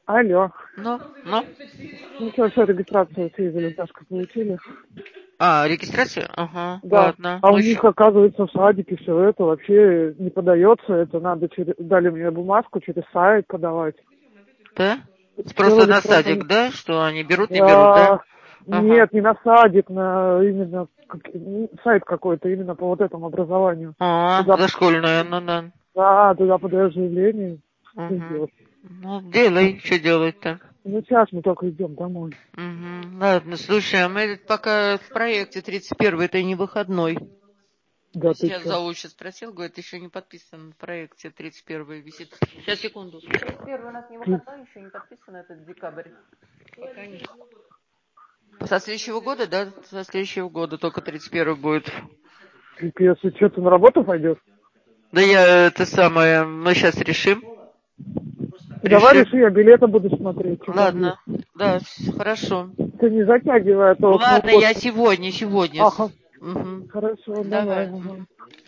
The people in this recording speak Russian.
Алло. Ну. Ну что, все, регистрацию съездили, Дашка, получили? Регистрация? Ага, Да. ладно. А Ну у еще. них, оказывается, в садике все это вообще не подается. Это надо дали мне бумажку через сайт подавать. Да? Просто Сделали на просто... садик, да? Что они берут, не берут, да? Да. Ага. Нет, не на садик, на именно сайт какой-то, именно по вот этому образованию. Туда, Дошкольная, ну да. да, туда подаешь заявление и Угу. сделать. Ну, делай, что делать-то? Ну, сейчас мы только идем домой. Угу. Ладно, слушай, а мы пока в проекте 31-й, это не выходной. Да, ты Сейчас что? зауч спросил, говорит, еще не подписан в проекте 31-й висит. Сейчас, секунду. 31-й у нас не выходной, еще не подписан, этот декабрь. Пока нет. Со следующего года, да? Со следующего года только 31-й будет. Пипец, и что, ты на работу пойдешь? Да я это самое, мы сейчас решим. Давай Решим. реши, я билеты буду смотреть, что там есть. Ладно, да, хорошо. Ты не затягивай, а то к Новому Ладно, году. я сегодня. Ага, Угу. хорошо, давай. Давай. Ага.